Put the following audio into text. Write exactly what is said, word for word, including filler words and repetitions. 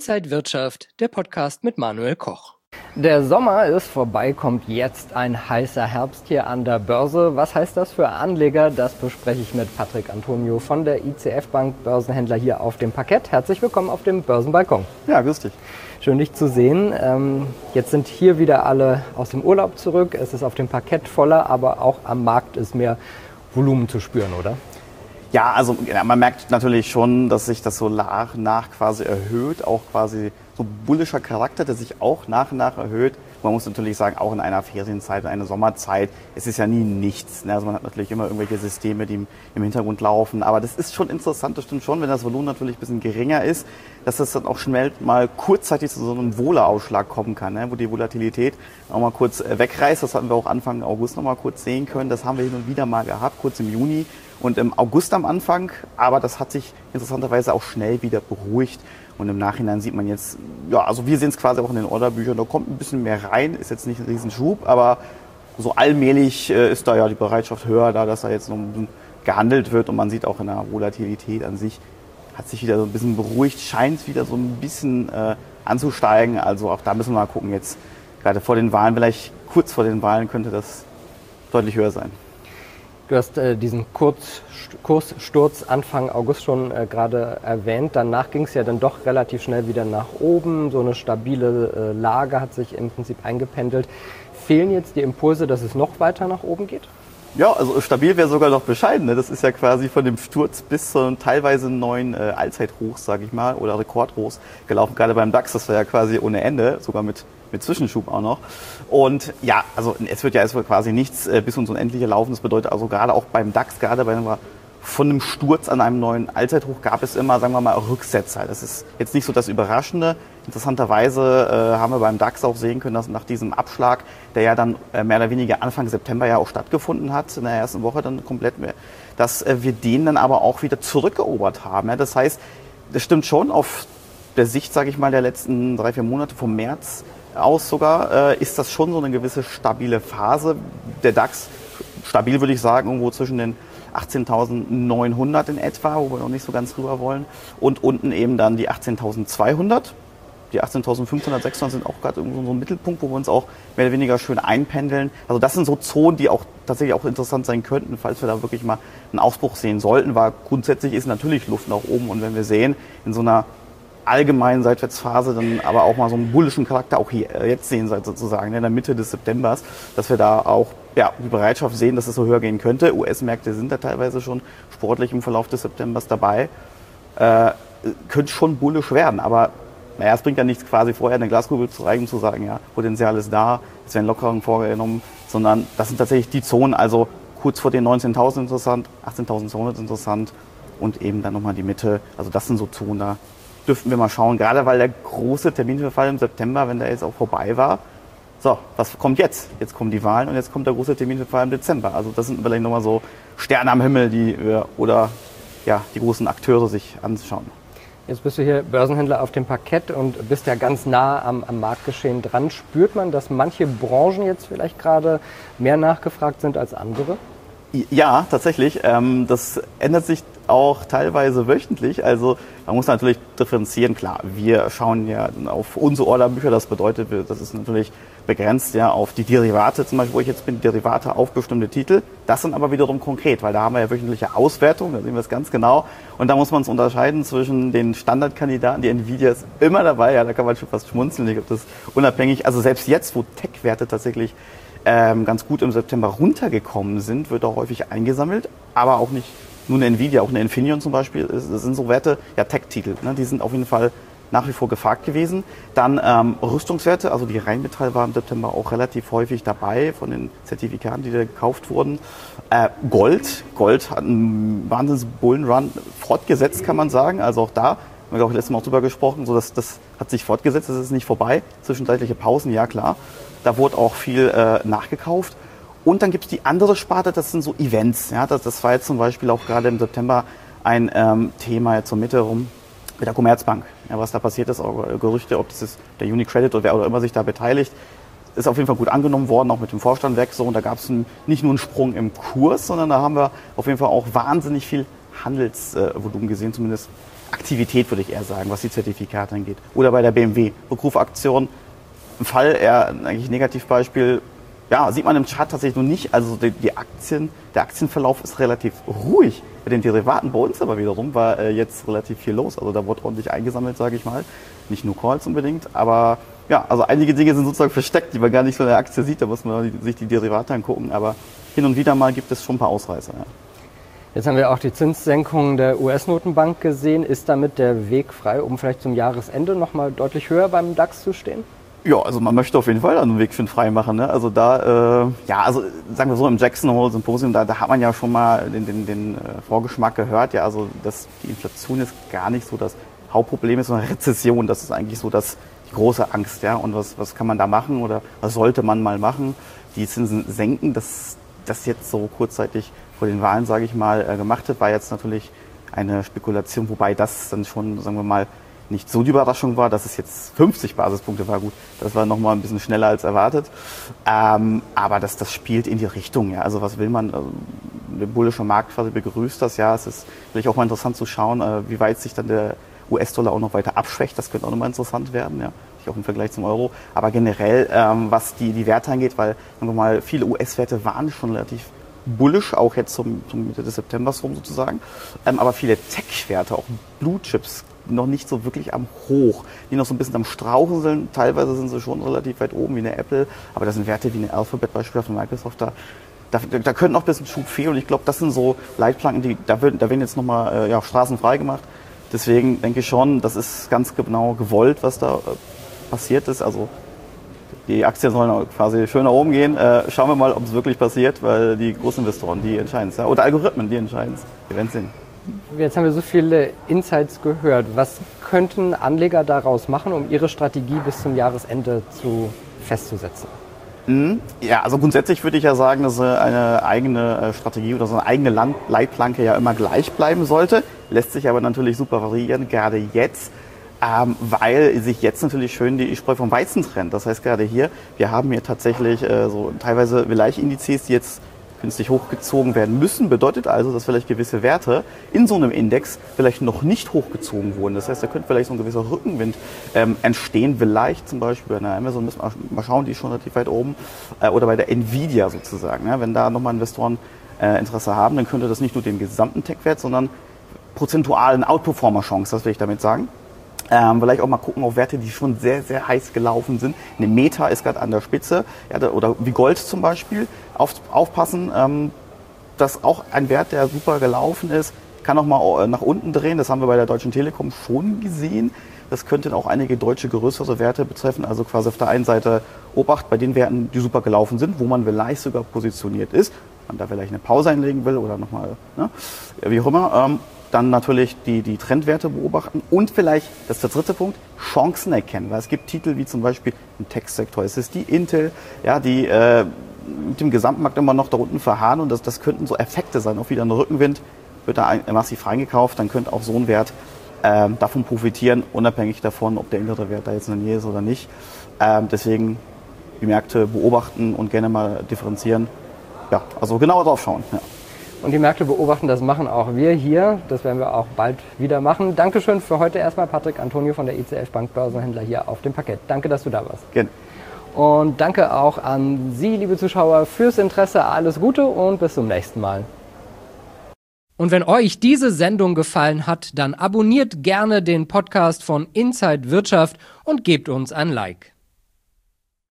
Inside Wirtschaft, der Podcast mit Manuel Koch. Der Sommer ist vorbei, kommt jetzt ein heißer Herbst hier an der Börse. Was heißt das für Anleger? Das bespreche ich mit Patrick Antonio von der I C F Bank, Börsenhändler hier auf dem Parkett. Herzlich willkommen auf dem Börsenbalkon. Ja, grüß dich. Schön, dich zu sehen. Ähm, jetzt sind hier wieder alle aus dem Urlaub zurück. Es ist auf dem Parkett voller, aber auch am Markt ist mehr Volumen zu spüren, oder? Ja, also ja, man merkt natürlich schon, dass sich das so nach, nach quasi erhöht, auch quasi so bullischer Charakter, der sich auch nach und nach erhöht. Man muss natürlich sagen, auch in einer Ferienzeit, in einer Sommerzeit, es ist ja nie nichts. Ne? Also man hat natürlich immer irgendwelche Systeme, die im, im Hintergrund laufen. Aber das ist schon interessant, das stimmt schon, wenn das Volumen natürlich ein bisschen geringer ist, dass das dann auch schnell mal kurzzeitig zu so einem Wohler-Ausschlag kommen kann, ne? Wo die Volatilität auch mal kurz wegreißt. Das hatten wir auch Anfang August noch mal kurz sehen können. Das haben wir hin und wieder mal gehabt, kurz im Juni und im August am Anfang. Aber das hat sich interessanterweise auch schnell wieder beruhigt. Und im Nachhinein sieht man jetzt, ja, also wir sehen es quasi auch in den Orderbüchern, da kommt ein bisschen mehr rein, ist jetzt nicht ein Riesenschub, aber so allmählich äh, ist da ja die Bereitschaft höher, da dass da jetzt noch gehandelt wird und man sieht auch in der Volatilität an sich, hat sich wieder so ein bisschen beruhigt, scheint wieder so ein bisschen äh, anzusteigen, also auch da müssen wir mal gucken jetzt, gerade vor den Wahlen, vielleicht kurz vor den Wahlen könnte das deutlich höher sein. Du hast äh, diesen Kurz, Kurssturz Anfang August schon äh, gerade erwähnt. Danach ging es ja dann doch relativ schnell wieder nach oben. So eine stabile äh, Lage hat sich im Prinzip eingependelt. Fehlen jetzt die Impulse, dass es noch weiter nach oben geht? Ja, also stabil wäre sogar noch bescheiden. Ne? Das ist ja quasi von dem Sturz bis zu einem teilweise neuen äh, Allzeithochs, sage ich mal, oder Rekordhochs gelaufen. Gerade beim DAX, das war ja quasi ohne Ende, sogar mit mit Zwischenschub auch noch. Und ja, also es wird ja erstmal quasi nichts äh, bis ins Unendliche laufen. Das bedeutet also gerade auch beim DAX, gerade bei einem, von einem Sturz an einem neuen Allzeithoch gab es immer, sagen wir mal, Rücksetzer. Das ist jetzt nicht so das Überraschende. Interessanterweise äh, haben wir beim DAX auch sehen können, dass nach diesem Abschlag, der ja dann äh, mehr oder weniger Anfang September ja auch stattgefunden hat, in der ersten Woche dann komplett mehr, dass äh, wir den dann aber auch wieder zurückerobert haben. Ja? Das heißt, das stimmt schon auf der Sicht, sage ich mal, der letzten drei, vier Monate vom März aus sogar, äh, ist das schon so eine gewisse stabile Phase. Der DAX, stabil würde ich sagen, irgendwo zwischen den achtzehntausendneunhundert in etwa, wo wir noch nicht so ganz rüber wollen, und unten eben dann die achtzehntausendzweihundert. Die achtzehntausendfünfhundert, sechshundert sind auch gerade irgendwo so ein Mittelpunkt, wo wir uns auch mehr oder weniger schön einpendeln. Also das sind so Zonen, die auch tatsächlich auch interessant sein könnten, falls wir da wirklich mal einen Ausbruch sehen sollten, weil grundsätzlich ist natürlich Luft nach oben, und wenn wir sehen, in so einer allgemeinen Seitwärtsphase dann aber auch mal so einen bullischen Charakter auch hier jetzt sehen sozusagen in der Mitte des Septembers, dass wir da auch ja, die Bereitschaft sehen, dass es so höher gehen könnte. U S-Märkte sind da teilweise schon sportlich im Verlauf des Septembers dabei. Äh, könnte schon bullisch werden, aber naja, es bringt ja nichts, quasi vorher eine Glaskugel zu reichen, zu sagen, ja, Potenzial ist da, es werden Lockerungen vorgenommen, sondern das sind tatsächlich die Zonen, also kurz vor den neunzehntausend interessant, achtzehntausendzweihundert interessant und eben dann nochmal die Mitte, also das sind so Zonen, da dürften wir mal schauen, gerade weil der große Terminverfall im September, wenn der jetzt auch vorbei war, so, was kommt jetzt? Jetzt kommen die Wahlen und jetzt kommt der große Terminverfall im Dezember. Also das sind vielleicht nochmal so Sterne am Himmel, die wir, oder ja, die großen Akteure sich anschauen. Jetzt bist du hier Börsenhändler auf dem Parkett und bist ja ganz nah am, am Marktgeschehen dran. Spürt man, dass manche Branchen jetzt vielleicht gerade mehr nachgefragt sind als andere? Ja, tatsächlich. Ähm, das ändert sich auch teilweise wöchentlich. Also man muss natürlich differenzieren. Klar, wir schauen ja auf unsere Orderbücher. Das bedeutet, das ist natürlich begrenzt ja auf die Derivate, zum Beispiel, wo ich jetzt bin, Derivate auf bestimmte Titel. Das sind aber wiederum konkret, weil da haben wir ja wöchentliche Auswertung, da sehen wir es ganz genau. Und da muss man es unterscheiden zwischen den Standardkandidaten, die Nvidia ist immer dabei, ja, da kann man schon fast schmunzeln. Ich glaube, das ist unabhängig. Also selbst jetzt, wo Tech-Werte tatsächlich ähm, ganz gut im September runtergekommen sind, wird auch häufig eingesammelt, aber auch nicht nur eine Nvidia, auch eine Infineon zum Beispiel. Das sind so Werte, ja, Tech-Titel, ne, die sind auf jeden Fall nach wie vor gefragt gewesen. Dann ähm, Rüstungswerte, also die Rheinmetall war im September auch relativ häufig dabei von den Zertifikaten, die da gekauft wurden. Äh, Gold, Gold hat einen Wahnsinns-Bullenrun fortgesetzt, kann man sagen. Also auch da haben wir auch letztes Mal auch drüber gesprochen, so dass das hat sich fortgesetzt, das ist nicht vorbei. Zwischenzeitliche Pausen, ja klar. Da wurde auch viel äh, nachgekauft. Und dann gibt es die andere Sparte, das sind so Events. Ja, das, das war jetzt zum Beispiel auch gerade im September ein ähm, Thema jetzt zur Mitte rum mit der Commerzbank. Ja, was da passiert ist, auch Gerüchte, ob das ist der UniCredit oder wer auch immer sich da beteiligt, ist auf jeden Fall gut angenommen worden, auch mit dem Vorstand weg. So, und da gab es nicht nur einen Sprung im Kurs, sondern da haben wir auf jeden Fall auch wahnsinnig viel Handelsvolumen gesehen, zumindest Aktivität, würde ich eher sagen, was die Zertifikate angeht. Oder bei der B M W, Rückrufaktion, im Fall eher eigentlich Negativbeispiel, ja, sieht man im Chart tatsächlich noch nicht. Also die, die Aktien, der Aktienverlauf ist relativ ruhig. Bei den Derivaten bei uns aber wiederum war äh, jetzt relativ viel los. Also da wurde ordentlich eingesammelt, sage ich mal. Nicht nur Calls unbedingt, aber ja, also einige Dinge sind sozusagen versteckt, die man gar nicht so in der Aktie sieht. Da muss man sich die Derivate angucken. Aber hin und wieder mal gibt es schon ein paar Ausreißer. Ja. Jetzt haben wir auch die Zinssenkung der U S-Notenbank gesehen. Ist damit der Weg frei, um vielleicht zum Jahresende nochmal deutlich höher beim DAX zu stehen? Ja, also man möchte auf jeden Fall einen Weg für den frei machen. Ne? Also da, äh, ja, also sagen wir so, im Jackson Hole Symposium, da, da hat man ja schon mal den, den, den äh, Vorgeschmack gehört. Ja, also dass die Inflation ist gar nicht so das Hauptproblem ist, sondern Rezession. Das ist eigentlich so das, die große Angst. Ja, und was, was kann man da machen oder was sollte man mal machen? Die Zinsen senken, das, das jetzt so kurzzeitig vor den Wahlen, sage ich mal, äh, gemacht hat, war jetzt natürlich eine Spekulation, wobei das dann schon, sagen wir mal, nicht so die Überraschung war, dass es jetzt fünfzig Basispunkte war. Gut, das war nochmal ein bisschen schneller als erwartet. Ähm, aber das, das spielt in die Richtung. Ja. Also was will man? Also, der bullische Markt quasi begrüßt das. Ja, es ist vielleicht auch mal interessant zu schauen, äh, wie weit sich dann der U S-Dollar auch noch weiter abschwächt. Das könnte auch nochmal interessant werden. Ja. Auch im Vergleich zum Euro. Aber generell, ähm, was die, die Werte angeht, weil sagen wir mal, viele U S-Werte waren schon relativ bullish, auch jetzt zum, zum Mitte des Septembers rum sozusagen. Ähm, aber viele Tech-Werte, auch Blue Chips, noch nicht so wirklich am Hoch, die noch so ein bisschen am Strauchen sind. Teilweise sind sie schon relativ weit oben, wie eine Apple, aber das sind Werte wie eine Alphabet beispielsweise von Microsoft, da, da, da könnte noch ein bisschen Schub fehlen und ich glaube, das sind so Leitplanken, die, da, wird, da werden jetzt nochmal äh, ja, Straßen frei gemacht. Deswegen denke ich schon, das ist ganz genau gewollt, was da äh, passiert ist. Also die Aktien sollen quasi schön nach oben gehen. Äh, schauen wir mal, ob es wirklich passiert, weil die Großinvestoren, die entscheiden es. Ja? Oder Algorithmen, die entscheiden es. Wir werden sehen. Jetzt haben wir so viele Insights gehört. Was könnten Anleger daraus machen, um ihre Strategie bis zum Jahresende zu festzusetzen? Ja, also grundsätzlich würde ich ja sagen, dass eine eigene Strategie oder so eine eigene Land- Leitplanke ja immer gleich bleiben sollte. Lässt sich aber natürlich super variieren, gerade jetzt, ähm, weil sich jetzt natürlich schön die Spreu vom Weizen trennt. Das heißt gerade hier, wir haben hier tatsächlich äh, so teilweise Vergleichindizes, die jetzt künstlich hochgezogen werden müssen, bedeutet also, dass vielleicht gewisse Werte in so einem Index vielleicht noch nicht hochgezogen wurden. Das heißt, da könnte vielleicht so ein gewisser Rückenwind ähm, entstehen, vielleicht zum Beispiel bei einer Amazon, müssen wir mal schauen, die ist schon relativ weit oben, äh, oder bei der Nvidia sozusagen. Ja, wenn da nochmal Investoren äh, Interesse haben, dann könnte das nicht nur den gesamten Tech-Wert, sondern prozentualen Outperformer-Chance, das will ich damit sagen. Ähm, vielleicht auch mal gucken auf Werte, die schon sehr, sehr heiß gelaufen sind. Eine Meta ist gerade an der Spitze, ja, oder wie Gold zum Beispiel. Auf, aufpassen, ähm, dass auch ein Wert, der super gelaufen ist, kann auch mal nach unten drehen. Das haben wir bei der Deutschen Telekom schon gesehen. Das könnte auch einige deutsche größere Werte betreffen. Also quasi auf der einen Seite Obacht bei den Werten, die super gelaufen sind, wo man vielleicht sogar positioniert ist. Man da vielleicht eine Pause einlegen will oder nochmal, ne, wie auch immer. Ähm, Dann natürlich die, die Trendwerte beobachten und vielleicht, das ist der dritte Punkt, Chancen erkennen. Weil es gibt Titel wie zum Beispiel im Tech-Sektor. Es ist die Intel, ja, die äh, mit dem Gesamtmarkt immer noch da unten verharren und das, das könnten so Effekte sein. Auch wieder ein Rückenwind, wird da ein, massiv reingekauft, dann könnte auch so ein Wert äh, davon profitieren, unabhängig davon, ob der innere Wert da jetzt in der Nähe ist oder nicht. Ähm, deswegen die Märkte beobachten und gerne mal differenzieren. Ja, also genauer drauf schauen. Ja. Und die Märkte beobachten, das machen auch wir hier. Das werden wir auch bald wieder machen. Dankeschön für heute erstmal, Patrick Antonio von der I C F Bank Börsenhändler hier auf dem Parkett. Danke, dass du da warst. Gerne. Und danke auch an Sie, liebe Zuschauer, fürs Interesse. Alles Gute und bis zum nächsten Mal. Und wenn euch diese Sendung gefallen hat, dann abonniert gerne den Podcast von Inside Wirtschaft und gebt uns ein Like.